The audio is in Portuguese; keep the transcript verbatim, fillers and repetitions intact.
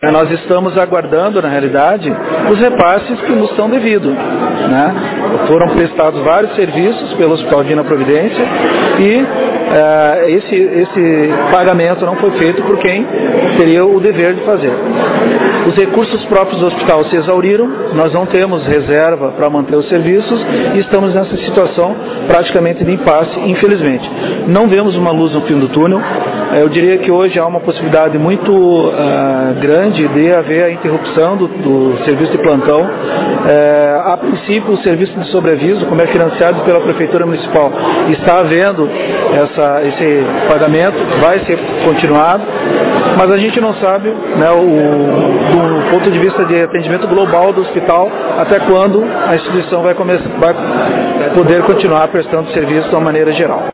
Nós estamos aguardando, na realidade, os repasses que nos são devidos, né? Foram prestados vários serviços pelo Hospital Divina Providência e uh, esse, esse pagamento não foi feito por quem teria o dever de fazer. Os recursos próprios do hospital se exauriram, nós não temos reserva para manter os serviços e estamos nessa situação praticamente de impasse, infelizmente. Não vemos uma luz no fim do túnel. Eu diria que hoje há uma possibilidade muito uh, grande de haver a interrupção do, do serviço de plantão. É, a princípio, o serviço de sobreaviso, como é financiado pela Prefeitura Municipal, está havendo essa, esse pagamento, vai ser continuado, mas a gente não sabe, né, o, do ponto de vista de atendimento global do hospital, até quando a instituição vai, começar, vai poder continuar prestando serviço de uma maneira geral.